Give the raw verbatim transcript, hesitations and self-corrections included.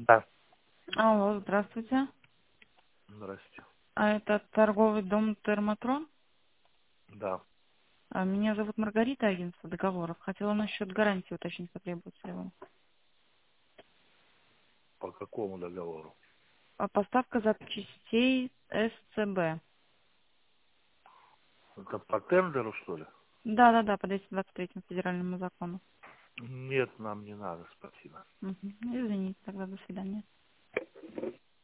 Да. Алло, здравствуйте. Здрасте. А это торговый дом Термотрон? Да. А, Меня зовут Маргарита, агентство договоров. Хотела насчет гарантии уточнить, потребуется ли вам. По какому договору? А Поставка запчастей СЦБ. Это по тендеру, что ли? Да-да-да, по двести двадцать третьему федеральному закону. Нет, нам не надо, спасибо. Мгм. Извините, тогда до свидания.